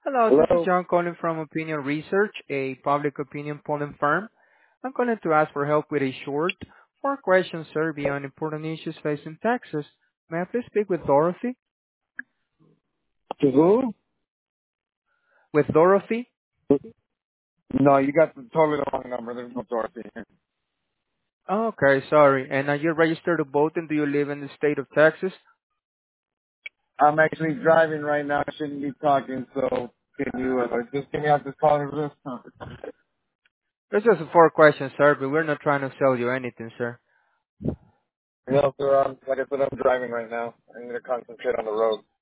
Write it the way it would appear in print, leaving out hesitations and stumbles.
Hello, this is Hello. John calling from Opinion Research, a public opinion polling firm. I'm calling to ask for help with a short four-question survey on important issues facing Texas. May I please speak with Dorothy? To who? With Dorothy? No, you got totally the wrong number. There's no Dorothy here. Oh, okay, sorry. And are you registered to vote and do you live in the state of Texas? I'm actually driving right now. I shouldn't be talking, so can you just give me out this call or this? This is a four-question survey. We're not trying to sell you anything, sir. No, sir. Like I said, I'm driving right now. I need to concentrate on the road.